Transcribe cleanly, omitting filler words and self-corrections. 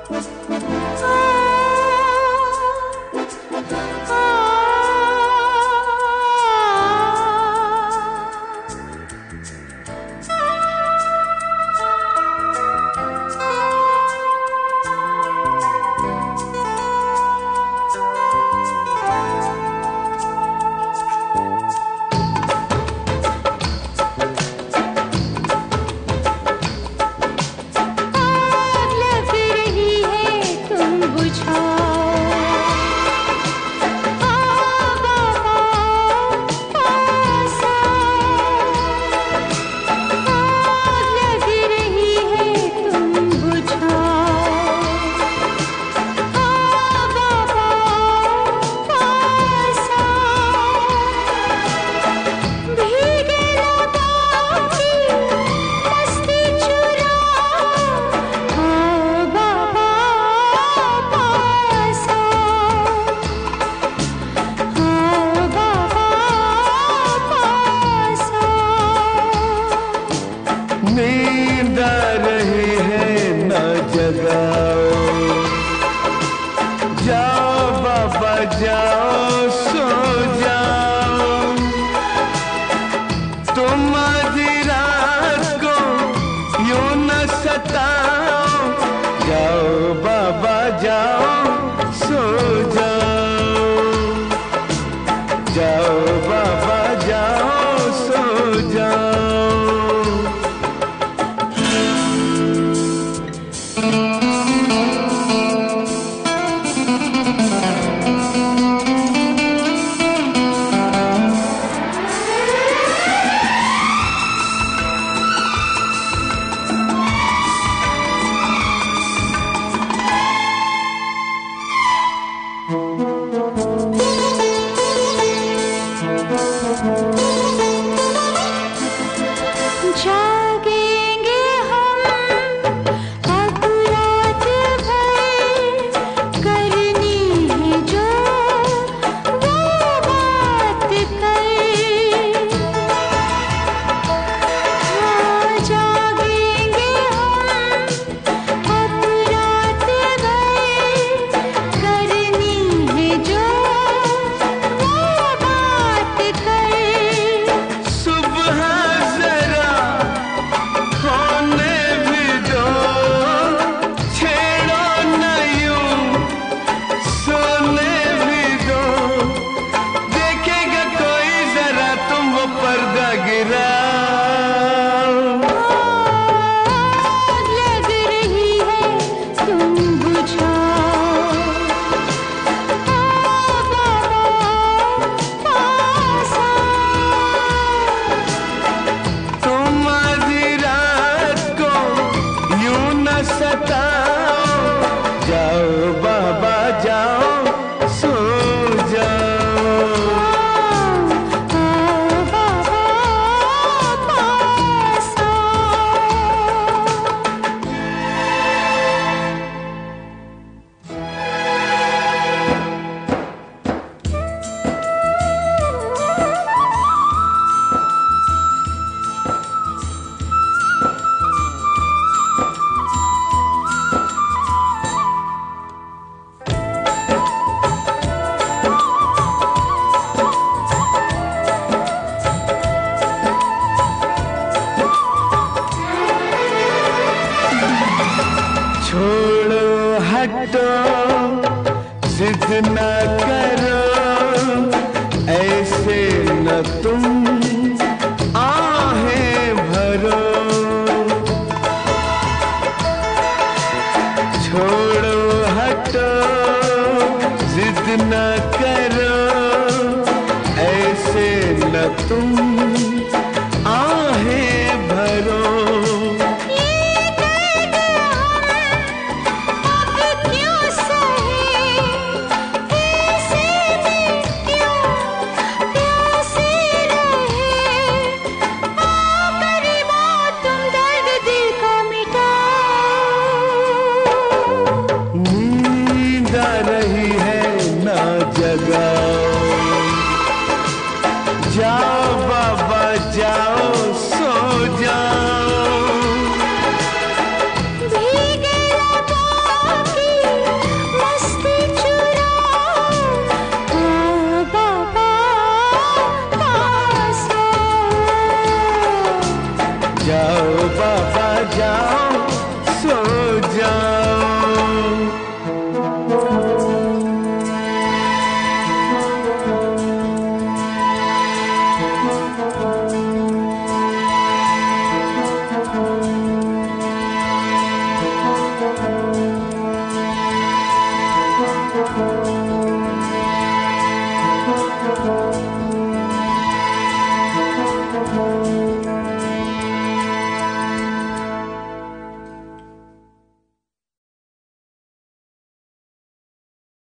नींद आ रही है न जगाओ, जाओ बाबा जाओ सो जाओ, तुम आधी रात को यूं न सताओ, जाओ बाबा जाओ सो जाओ, जाओ बाबा जाओ सो जाओ। जागेंगे हम अब रात भर, करनी है जो वो बात कर। हाँ, जागेंगे हम अब रात भर, करनी है जो वो बात कर। सुबह जरा होने भी दो, छेड़ो न यूं सोने भी दो, देखेगा कोई जरा तुम वो पर्दा गिराओ। आग लग रही है तुम बुझाओ, बाबा पास आओ। तुम आधी रात को यूं न सताओ, जाओ बाबा जाओ सो जाओ। बाबा पास आओ। छोड़ो हटो जिद न करो, ऐसे न तुम आहें भरो। छोड़ो हटो जिद न करो, ऐसे न तुम